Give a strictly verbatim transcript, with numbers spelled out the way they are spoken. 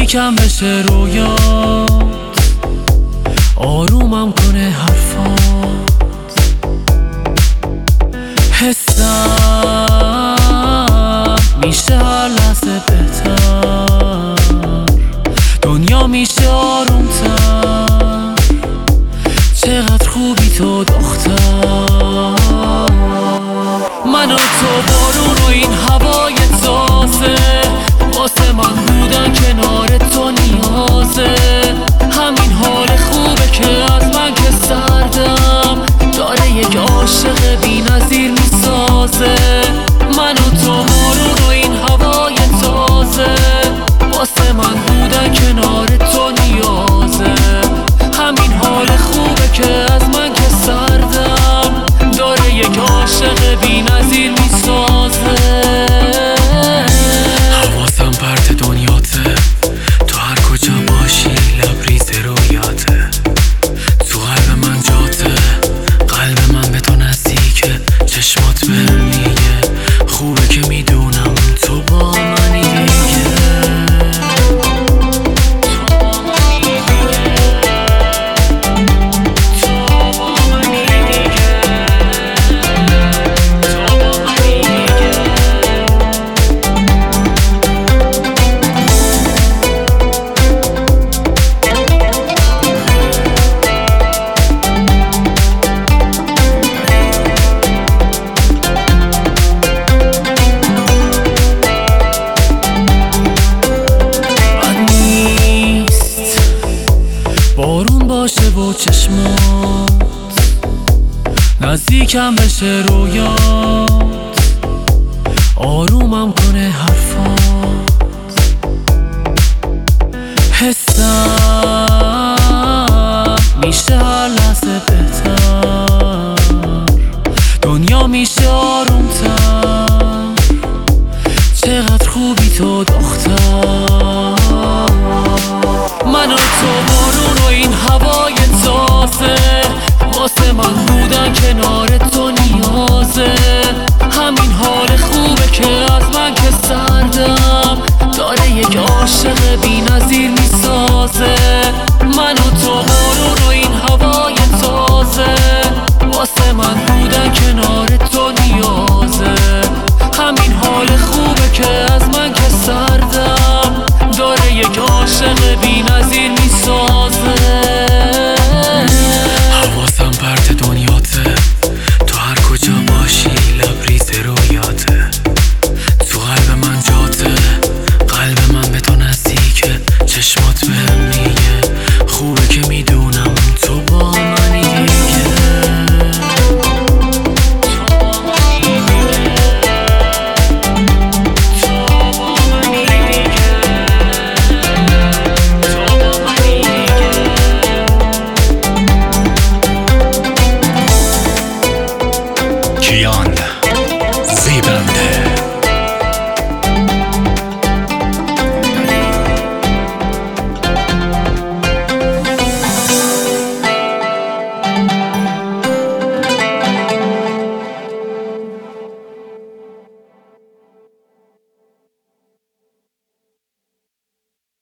نزدیکم بشه رویات، آرومم کنه حرفات. حسم میشه هر لحظه بهتر، دنیا میشه آرومتر. چقدر خوبی تو دختر، من و تو بارون و این هوای تازه، واسه من بودن کنار تو نیازه. همین حال خوبه که از من که سردم داره یک عاشق بی نظیر میسازه. من و تو بارون و این هوای تازه، واسه من بودن کنار تو نیازه. همین حال خوبه که از من که سردم داره یک عاشق بی نظیر میسازه. حواسم پرت دنیاته، تو هر کجا باشی لبریز رویاته. تو قلب من جاته، قلب من به تو نزدیکه. چشمات بهم میگه خوبه که میدونم تو با منی دیگه. بارون باشه و چشمات نزدیکم بشه رویات، آرومم کنه حرفات. حسم میشه هر لحظه بهتر، دنیا میشه آروم